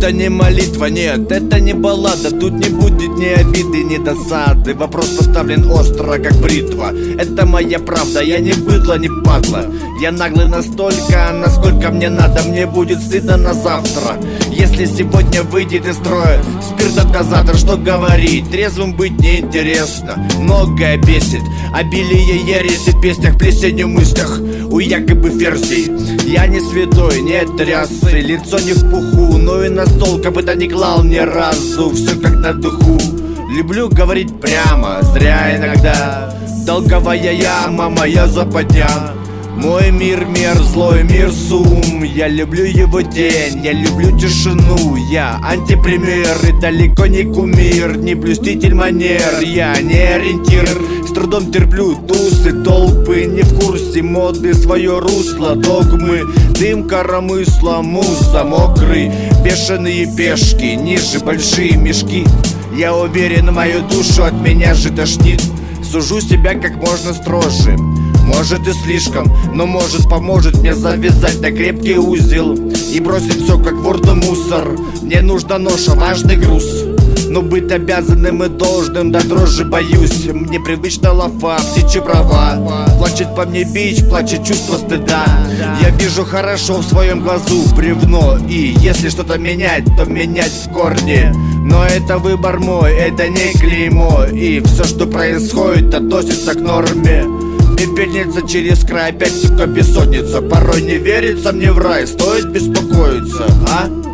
Это не молитва, нет, это не баллада. Тут не будет ни обиды, ни досады. Вопрос поставлен остро, как бритва. Это моя правда, я не быдло, не падла. Я наглый настолько, насколько мне надо. Мне будет стыдно на завтра, если сегодня выйдет из строя спиртодозатор. Что говорить, трезвым быть неинтересно. Многое бесит, обилие ереси в песнях, плесенью в мыслях у якобы ферзей. Я не святой, нет тряссы, лицо не в пуху, но и на стол как будто не клал ни разу. Все как на духу. Люблю говорить прямо, зря иногда. Долговая яма, моя западня. Мой мир злой, мир сум. Я люблю его день, я люблю тишину. Я антипример и далеко не кумир, не блюститель манер, я не ориентир. С трудом терплю тусы, толпы, не в курсе моды, свое русло, догмы, дым, коромысла, муза, мокрый, бешеные пешки, ниже большие мешки. Я уверен, мою душу от меня же тошнит. Сужу себя как можно строже. Может и слишком, но может поможет мне завязать на крепкий узел и бросить все как в урну мусор. Мне нужна ноша, важный груз, но быть обязанным и должным до дрожи боюсь. Мне привычна лафа, птичьи права. Плачет по мне бич, плачет чувство стыда. Я вижу хорошо в своем глазу бревно, и если что-то менять, то менять в корне. Но это выбор мой, это не клеймо, и все, что происходит, относится к норме. Пепельница через край, опять, сука, бессонница. Порой не верится мне в рай, стоит беспокоиться, а?